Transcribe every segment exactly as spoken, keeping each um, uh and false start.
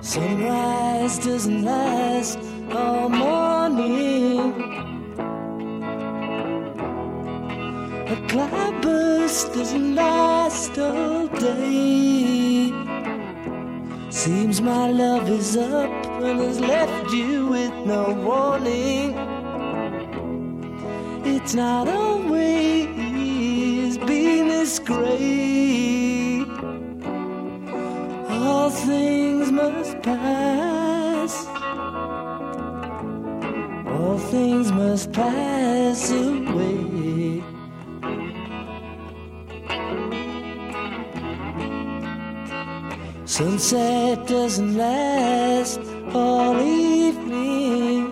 Sunrise doesn't last all morning. A cloudburst doesn't last all day. Seems my love is up and has left you with no warning. It's not always been this great. All things must pass. All things must pass away. Sunset doesn't last all evening.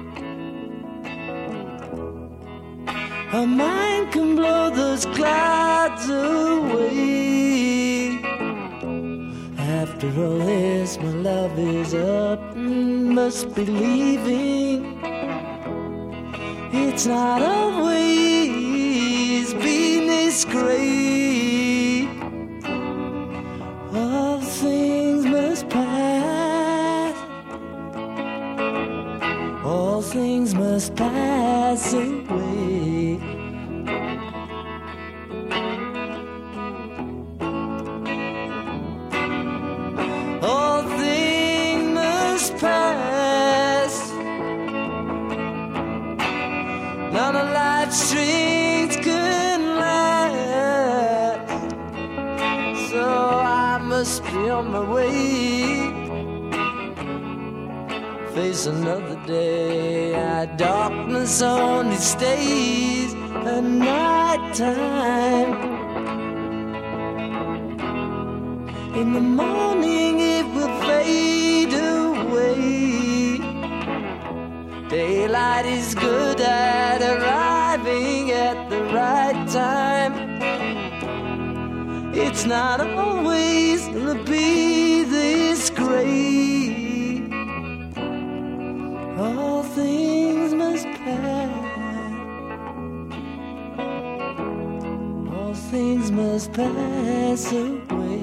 Our mind can blow those clouds away. After all this, my love is up and must be leaving. It's not always been this great. All things must pass. All things must pass away. All things must pass. None of life's strings can last. So I must be on my way. Face another day. Our darkness only stays at night time. In the morning it will fade away. Daylight is good at arriving at the right time. It's not always gonna be this great. All things must pass. All things must pass away.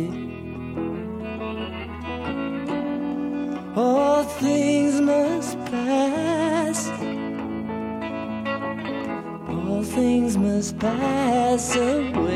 All things must pass. All things must pass away.